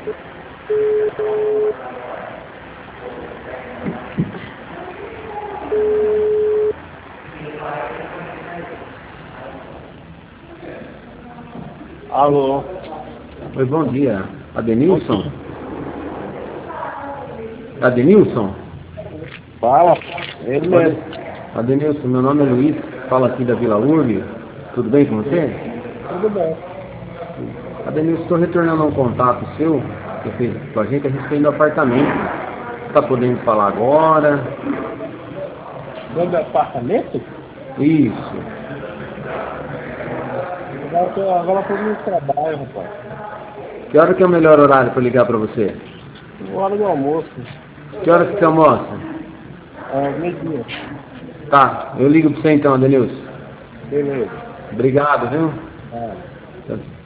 Alô? Oi, bom dia. Adenilson? Adenilson? Fala, ele mesmo. Adenilson, meu nome é Luiz, falo aqui da Vila Urbe. Tudo bem com você? Tudo bem. Adenilson, estou retornando a um contato seu que fez com a gente a respeito do apartamento. Está podendo falar agora? Dentro do apartamento? Isso. Agora eu tô no trabalho, rapaz. Que hora que é o melhor horário para ligar para você? Na hora do almoço. Que hora que você almoça? Meio-dia. Tá, eu ligo para você então, Adenilson. Beleza. Obrigado, viu? Ah.